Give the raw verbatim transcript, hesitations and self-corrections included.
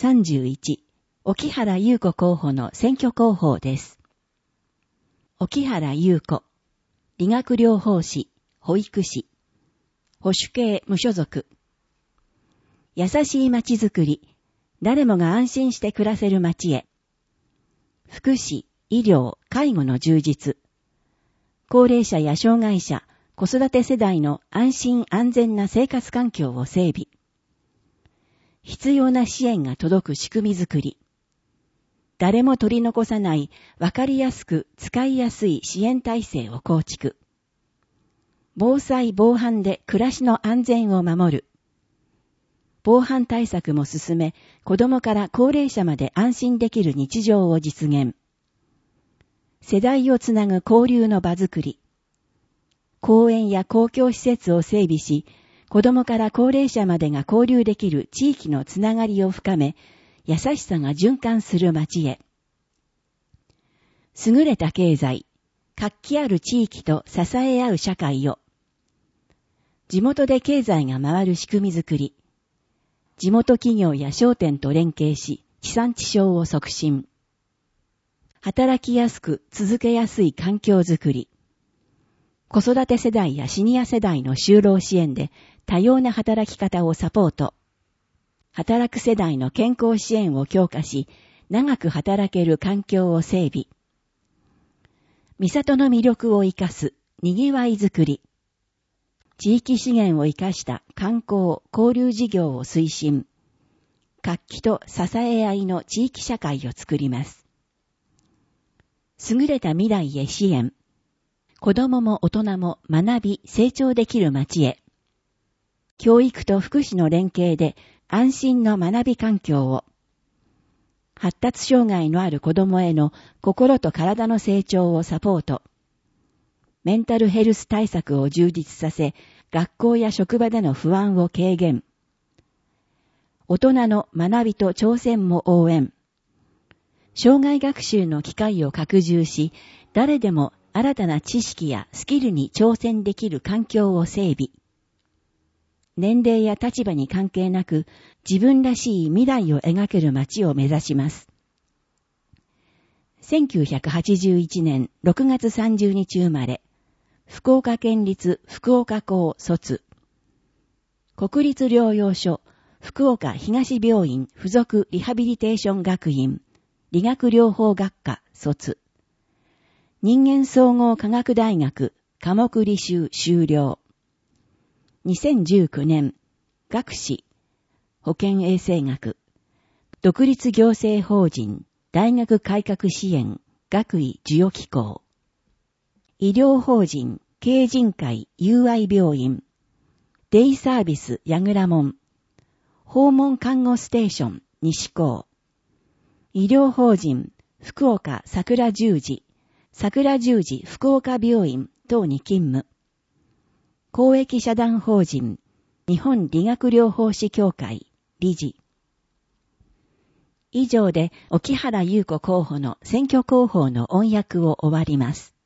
さんじゅういち、沖原優子候補の選挙広報です。沖原優子、理学療法士、保育士、保守系無所属。優しい街づくり、誰もが安心して暮らせる街へ。福祉、医療、介護の充実。高齢者や障害者、子育て世代の安心安全な生活環境を整備。必要な支援が届く仕組みづくり。誰も取り残さない、わかりやすく使いやすい支援体制を構築。防災防犯で暮らしの安全を守る。防犯対策も進め、子供から高齢者まで安心できる日常を実現。世代をつなぐ交流の場づくり。公園や公共施設を整備し、子供から高齢者までが交流できる地域のつながりを深め、優しさが循環する街へ。優れた経済、活気ある地域と支え合う社会を。地元で経済が回る仕組みづくり。地元企業や商店と連携し、地産地消を促進。働きやすく続けやすい環境づくり。子育て世代やシニア世代の就労支援で多様な働き方をサポート。働く世代の健康支援を強化し、長く働ける環境を整備。三郷の魅力を生かす、にぎわいづくり。地域資源を生かした観光・交流事業を推進。活気と支え合いの地域社会を作ります。優れた未来へ支援。子どもも大人も学び、成長できる街へ。教育と福祉の連携で安心の学び環境を。発達障害のある子どもへの心と体の成長をサポート。メンタルヘルス対策を充実させ、学校や職場での不安を軽減。大人の学びと挑戦も応援。障害学習の機会を拡充し、誰でも新たな知識やスキルに挑戦できる環境を整備。年齢や立場に関係なく、自分らしい未来を描ける街を目指します。せんきゅうひゃくはちじゅういちねんろくがつさんじゅうにち生まれ、福岡県立福岡校卒。国立療養所福岡東病院附属リハビリテーション学院理学療法学科卒。人間総合科学大学科目履修修了。にせんじゅうきゅうねん、学士、保健衛生学、独立行政法人大学改革支援学位授与機構。医療法人京仁会友愛病院、デイサービス矢倉門、訪問看護ステーション西高。医療法人福岡桜十字、桜十字福岡病院等に勤務。公益社団法人日本理学療法士協会理事。以上で沖原優子候補の選挙広報の音訳を終わります。